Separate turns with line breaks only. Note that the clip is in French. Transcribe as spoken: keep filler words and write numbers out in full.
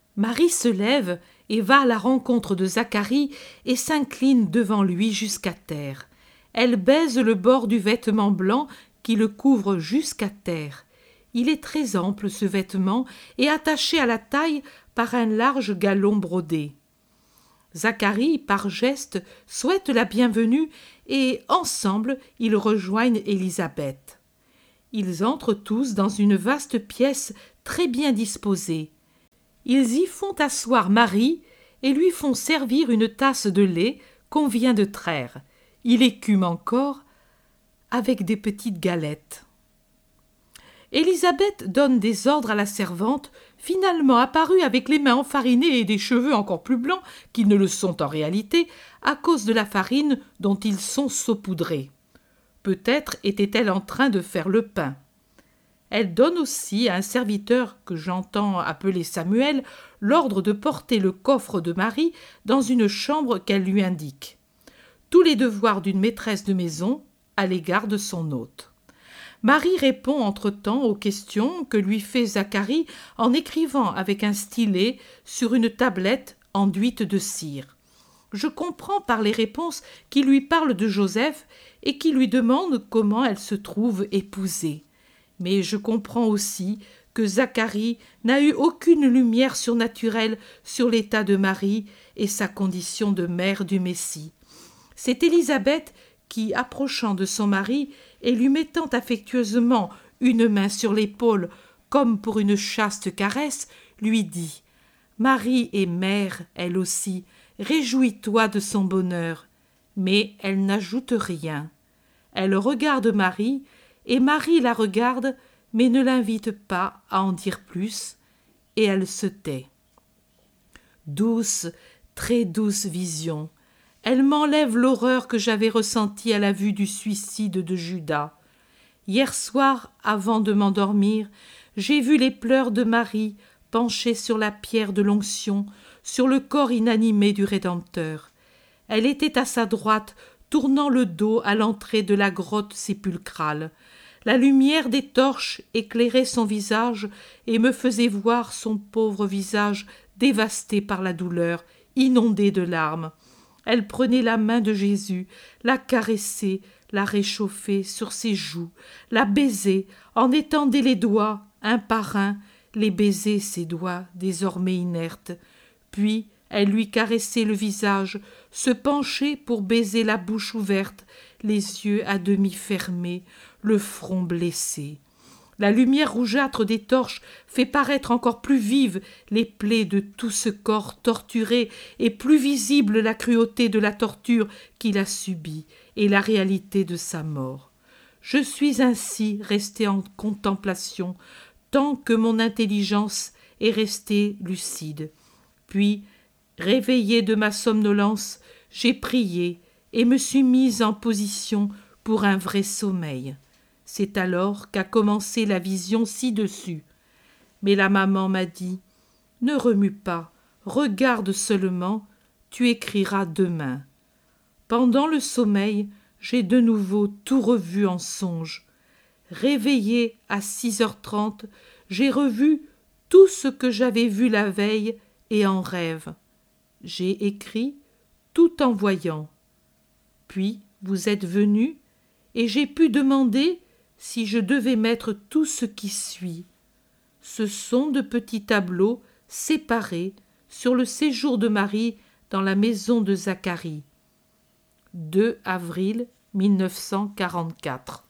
Marie se lève et va à la rencontre de Zacharie et s'incline devant lui jusqu'à terre. Elle baise le bord du vêtement blanc qui le couvre jusqu'à terre. Il est très ample ce vêtement et attaché à la taille par un large galon brodé. Zacharie, par geste, souhaite la bienvenue et, ensemble, ils rejoignent Élisabeth. Ils entrent tous dans une vaste pièce très bien disposée. Ils y font asseoir Marie et lui font servir une tasse de lait qu'on vient de traire. Il écume encore avec des petites galettes. Élisabeth donne des ordres à la servante, finalement apparue avec les mains enfarinées et des cheveux encore plus blancs qu'ils ne le sont en réalité, à cause de la farine dont ils sont saupoudrés. Peut-être était-elle en train de faire le pain. Elle donne aussi à un serviteur que j'entends appeler Samuel l'ordre de porter le coffre de Marie dans une chambre qu'elle lui indique. Tous les devoirs d'une maîtresse de maison à l'égard de son hôte. Marie répond entre-temps aux questions que lui fait Zacharie en écrivant avec un stylet sur une tablette enduite de cire. Je comprends par les réponses qu'il lui parle de Joseph et qui lui demande comment elle se trouve épousée. Mais je comprends aussi que Zacharie n'a eu aucune lumière surnaturelle sur l'état de Marie et sa condition de mère du Messie. C'est Élisabeth qui, approchant de son mari et lui mettant affectueusement une main sur l'épaule comme pour une chaste caresse, lui dit « Marie est mère, elle aussi, réjouis-toi de son bonheur. » Mais elle n'ajoute rien. Elle regarde Marie, et Marie la regarde, mais ne l'invite pas à en dire plus, et elle se tait. Douce, très douce vision, elle m'enlève l'horreur que j'avais ressentie à la vue du suicide de Judas. Hier soir, avant de m'endormir, j'ai vu les pleurs de Marie penchés sur la pierre de l'onction, sur le corps inanimé du Rédempteur. Elle était à sa droite, tournant le dos à l'entrée de la grotte sépulcrale. La lumière des torches éclairait son visage et me faisait voir son pauvre visage dévasté par la douleur, inondé de larmes. Elle prenait la main de Jésus, la caressait, la réchauffait sur ses joues, la baisait, en étendait les doigts, un par un, les baisait ses doigts, désormais inertes. Puis elle lui caressait le visage, se penchait pour baiser la bouche ouverte, les yeux à demi fermés, le front blessé. La lumière rougeâtre des torches fait paraître encore plus vives les plaies de tout ce corps torturé et plus visible la cruauté de la torture qu'il a subie et la réalité de sa mort. Je suis ainsi resté en contemplation tant que mon intelligence est restée lucide. Puis, réveillé de ma somnolence, j'ai prié et me suis mise en position pour un vrai sommeil. C'est alors qu'a commencé la vision ci-dessus. Mais la maman m'a dit « Ne remue pas, regarde seulement, tu écriras demain. » Pendant le sommeil, j'ai de nouveau tout revu en songe. Réveillée à six heures trente, j'ai revu tout ce que j'avais vu la veille et en rêve. J'ai écrit tout en voyant. Puis vous êtes venus et j'ai pu demander si je devais mettre tout ce qui suit. Ce sont de petits tableaux séparés sur le séjour de Marie dans la maison de Zacharie. deux avril mille neuf cent quarante-quatre.